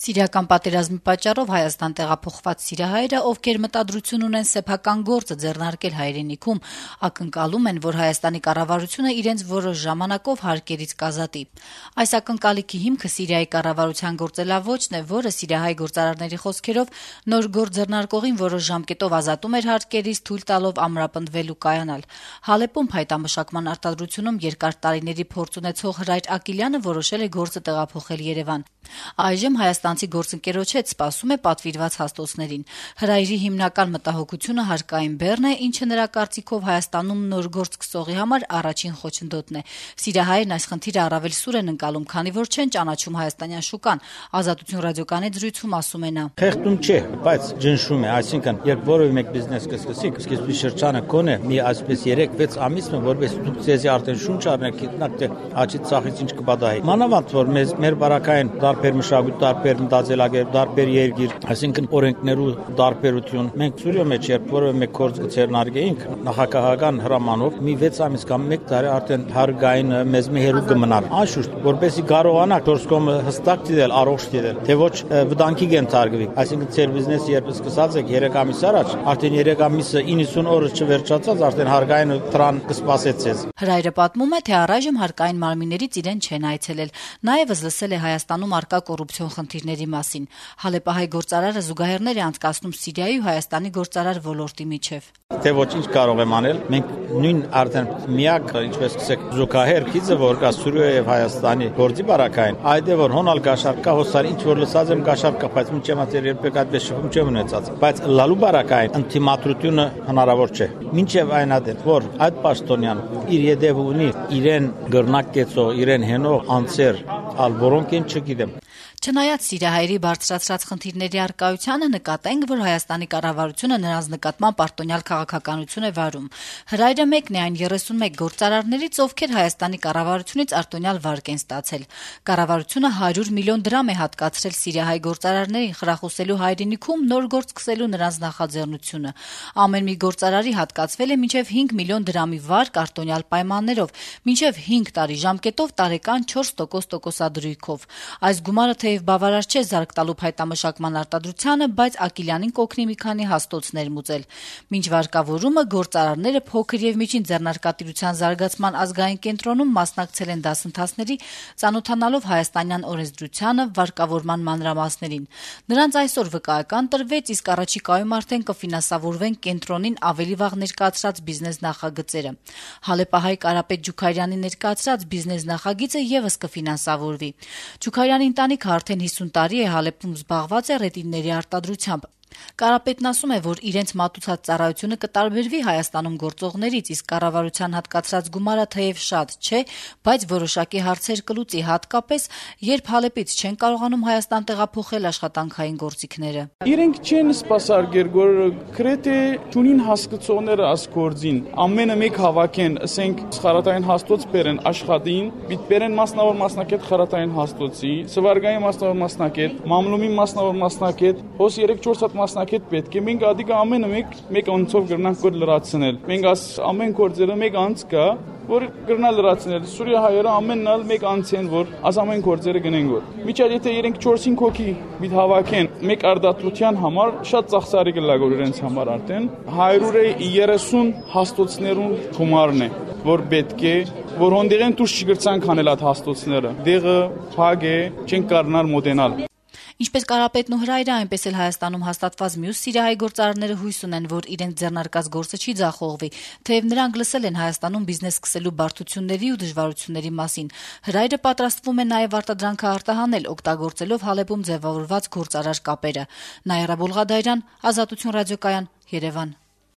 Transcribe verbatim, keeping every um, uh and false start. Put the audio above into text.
Սիրիական պատերազմի պատճառով Հայաստան տեղափոխված սիրիահայերը, ովքեր մտադրություն ունեն սեփական գործը ձեռնարկել հայրենիքում, ակնկալում են, որ Հայաստանի կառավարությունը իրենց որոշ ժամանակով հարկերից կազատի։ Այս ակնկալիքի հիմքը Սիրիայի կառավարության գործելավոճն է, որը սիրիահայ գործարարների խոսքերով նոր գործ ձեռնարկողին որոշ ժամկետով ազատում էր հարկերից, թույլ տալով ամրապնդվել ու կայանալ։ Հալեպում փայտամշակման արտադրությունում երկար տարիների փորձ ունեցող Հրայր Ակիլյանը որոշել է գործը տեղափոխել Երևան։ Այժմ հայաստանցի գործընկերոջ հետ սպասում է պատվիրված հաստոցներին։ Հրայրի հիմնական մտահոգությունը հարկային բեռն է, ինչը նրա կարծիքով Հայաստանում նոր գործ սկսողի համար առաջին խոչընդոտն է։ Սիրիահայերն այս խնդիրը առավել սուր են ընկալում, քանի որ չեն ճանաչում հայաստանյան շուկան։ Ազատություն ռադիոկանի զրույցում ասում է նա. Խեղդում չէ, բայց ջնշում է, այսինքն երբ որևէ մեկ բիզնես կսկսեք, սկզբի շրջանը կոնե մի այսպես երեք վեց ամիս, որպես դուք ձեզի արդեն շունչ առնեք, գիտնաք թե աչից ցախից ինչ կբադահի։ Մանավանդ որ մեզ մեր բարակային տարբեր մշակույթ, տարբեր մտածելակերպ, տարբեր երկիր, այսինքն օրենքներու տարբերություն։ Մենք ծուրյո մեջ երբ որևէ մեկ գործ կձեռնարկեինք նախագահական հրամանով, մի վեց ամիս կամ մեկ տարի արդեն հարգային մեզ մի հերու կմնար։ Անշուշտ, որպեսզի կարողանաք դուրսկոմը հստակ դիտել, առողջ դիտել, թե ոչ վտանգի կենթարկվի։ Այսինքն ձեր բիզնեսը երբ սկսած եք երեք ամիս առաջ, արդեն երեք ամիսը իննսուն օրը չվերջացած, արդեն հարգային տրան կսպասեց ձեզ։ Հրայրը պատմում է, թե առայժմ հարկային մարմիններից իրեն չեն այցելել։ Նաև լսել է Հայաստանում արկա կոռուպցիոն խնդիրների մասին։ Հալեպահայ գործարարը զուգահեռներ է անցկացնում Սիրիայի ու Հայաստանի գործարար ոլորտի միջև։ Թե ոչինչ կարող եմ անել, մենք նույն արդեն միակ, ինչպես ասեք, զուգահեռ քիզը, որ կա Սուրիա եւ Հայաստանի գործի բարակային, այդ է որ հոնալ գաշարկա հոսար ինչ որ լսած եմ գաշարկա, բայց ոչ չեմ երբեք այդպես շփում չեմ ունեցած։ Բայց լալու բարակային ինտիմատությունը հնարավոր չէ։ Մինչև այն ադեպ, որ այդ պաշտոնյան իր յետև ունի իրեն գրնակեցող, իրեն հենող անձեր, ալ որոնք են չգիտեմ։ Չնայած սիրիահայերի բարձրացրած խնդիրների առկայությանը, նկատենք, որ Հայաստանի կառավարությունը նրանց նկատմամբ արտոնյալ քաղաքականություն է վարում։ Հրայրը մեկն է այն երեսունմեկ գործարարներից, ովքեր Հայաստանի կառավարությունից արտոնյալ վարկ են ստացել։ Կառավարությունը հարյուր միլիոն դրամ է հատկացրել սիրիահայ գործարարներին խրախուսելու հայրենիքում նոր գործ սկսելու նրանց նախաձեռնությունը։ Ամեն մի գործարարի հատկացվել է մինչև հինգ միլիոն դրամի վարկ արտոնյալ պայմաններով, մինչև հինգ տարի ժամկետով տարեկան չորս տոկոս տոկոսադրույքով։ Այս գումարը թեև բավարար չէ զարկ տալու փայտամշակման արտադրությանը, բայց Ակիլյանին կօգնի մի քանի հաստոցներ մուծել։ Մինչ վարկավորումը գործարարները փոքր եւ միջին ձեռնարկատիրության զարգացման ազգային կենտրոնում մասնակցել են դասընթացների, ծանոթանալով հայաստանյան օրենսդրությանը, վարկավորման մանրամասներին։ Նրանց այսօր վկայական տրվեց, իսկ առաջիկայում արդեն կֆինանսավորվեն կենտրոնին ավելի վաղ ներկայացրած բիզնես նախագծերը։ Հալեպահայ Կարապետ Ջուքարյանի ներկայացրած բիզնես նախագիծը եւս կֆինանսավորվի։ Ջուքարյանի ընտանիքը արդեն հիսուն տարի է Հալեպում զբաղված է ռետինների արտադրությամբ։ Կարապետն ասում է, որ իրենց մատուցած ծառայությունը կտարբերվի Հայաստանում գործողներից, իսկ կառավարության հատկացրած գումարը թեև շատ չէ, բայց որոշակի հարցեր կլուծի, հատկապես երբ Հալեպից չեն կարողանում Հայաստան տեղափոխել աշխատանքային գործիքները։ Իրենք չեն սպասարկել, որ գրեթե ճունին հասկացողները աս գործին ամենը մեկ հավաքեն, ասենք խարատային հաստոց բերեն աշխատին, պիտի բերեն մասնավոր մասնակետ խարատային հաստոցի, սվարգային մասնավոր մասնակետ, մամլումի մասնավոր մասնակետ, հոս երեք չորս հատ մասնակետ պետք է։ Մենք ադիգա ամենը մեկ մեկ անցով գրնանք որ լրացնել։ Մենք աս ամեն գործերը մեկ անց կա, որ գրնալ լրացնել։ Սուրիա հայերը ամենն ալ մեկ անց են, որ աս ամեն գործերը գնեն որ։ Միջալ եթե իրենք չորս-հինգ հոգի պիտի հավաքեն մեկ արդատրության համար, շատ ծախսարի կլագոր իրենց համար արդեն հարյուր երեսուն հաստոցներուն գումարն է, որ պետք է, որ հոնդերեն դուրս չգրցանք անել այդ հաստոցները։ Դեղը փակ է, չեն կարնալ մոտենալ։ Ինչպես Կարապետն ու Հրայրը, այնպես էլ Հայաստանում հաստատված մյուս սիրիահայ գործարարները հույս ունեն, որ իրենց ձեռնարկած գործը չի ձախողվի, թեև նրանք լսել են Հայաստանում բիզնես սկսելու բարդությունների ու դժվարությունների մասին։ Հրայրը պատրաստվում է նաև արտադրանքը արտահանել, օգտագործելով Հալեպում ձևավորված գործարար կապերը։ Նաիրա Բոլղադայրյան, Ազատություն ռադիոկայան, Երևան։